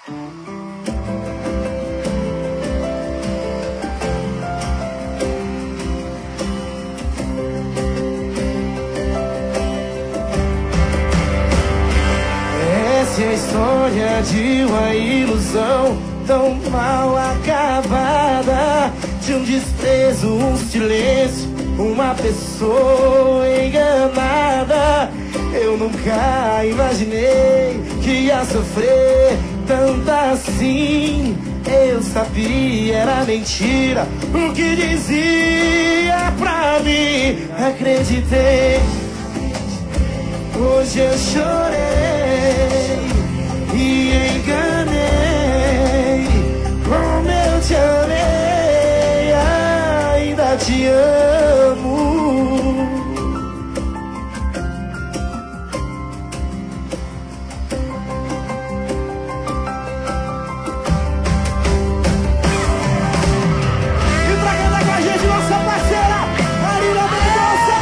Essa é a história de uma ilusão tão mal acabada, de um desprezo, um silêncio, uma pessoa enganada. Eu nunca imaginei que ia sofrer tanto assim. Eu sabia, era mentira o que dizia pra mim. Acreditei, hoje eu chorei e enganei. Como eu te amei, ainda te amo. E pra cantar com a gente, nossa parceira Marina Mendonça.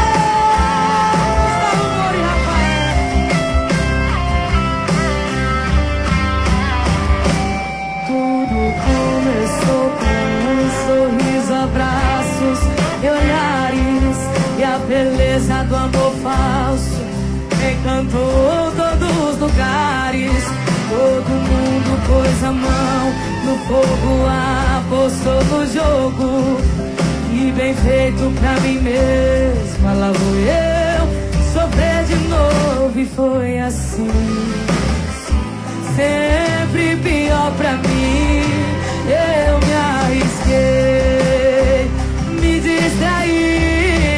Tudo começou com um sorriso, abraços e olhares, e a beleza do amor falso encantou todos os lugares. Todo mundo pôs a mão no fogo, apostou no jogo, e bem feito pra mim mesma. Lá vou eu sofrer de novo, e foi assim, sempre pior pra mim. Eu me arrisquei, me distraí.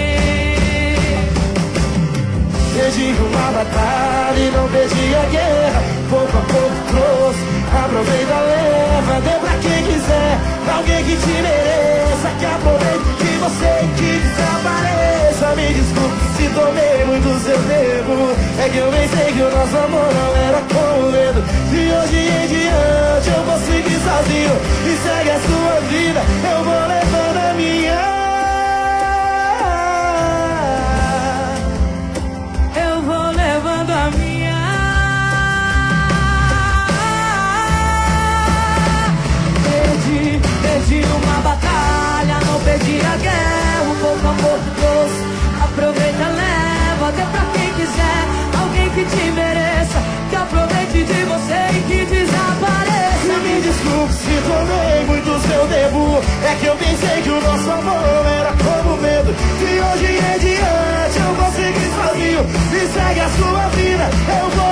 Perdi uma batalha e não perdi a guerra. Pouco a pouco trouxe, aproveita, leva. Dê pra quem quiser, alguém que te mereça, que aproveite de você e que desapareça. Me desculpe se tomei muito seu tempo, é que eu pensei que o nosso amor não era como medo. De hoje em diante eu vou seguir sozinho, e segue a sua vida, eu vou levando a minha. Eu vou levando a minha. Perdi uma batalha, não perdi a guerra. Um pouco amor que trouxe, aproveita, leva. Dê pra quem quiser, alguém que te mereça, que aproveite de você e que desapareça. Me desculpe se tomei muito seu tempo, é que eu pensei que o nosso amor era como medo. De hoje em diante eu vou seguir sozinho, e segue a sua vida, eu vou